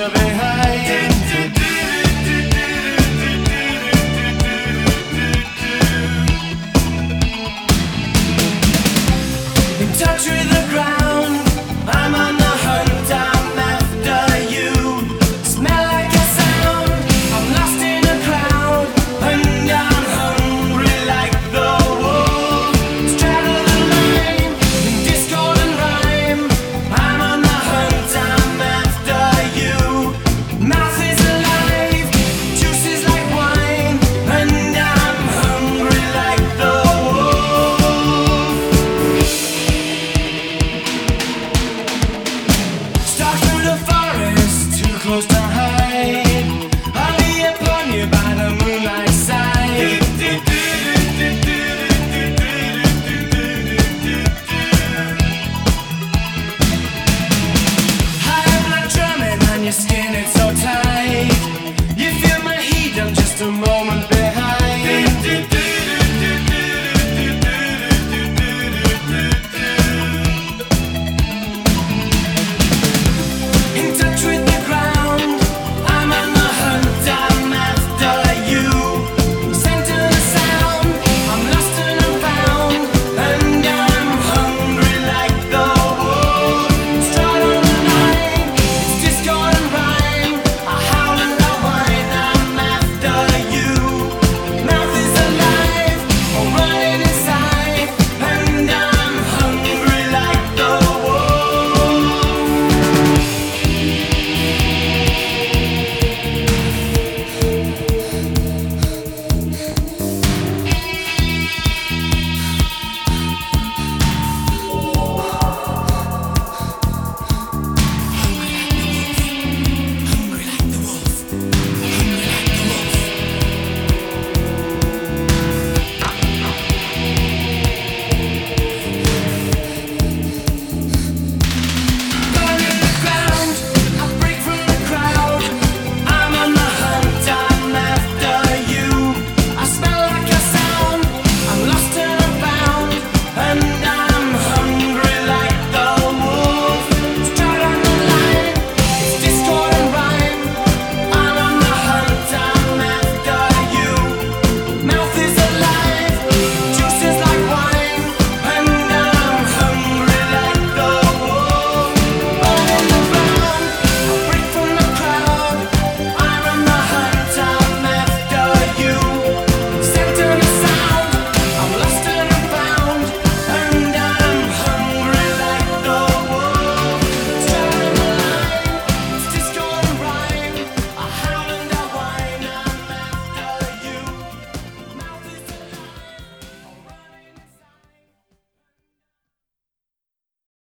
further behind. In touch with the ground, I'm on the hunt, I'm after you. Smell like a sound, I'm lost in a crowd, and I'm hungry like the wolf. Straddle the line, in discord and rhyme, I'm on the hunt, I'm after you. Mouth is alive, juice is like wine, and I'm hungry like the wolf. Stalk through the forest, too close to hide. I'll be upon you by the moonlight side. High blood drumming on your skin, it's so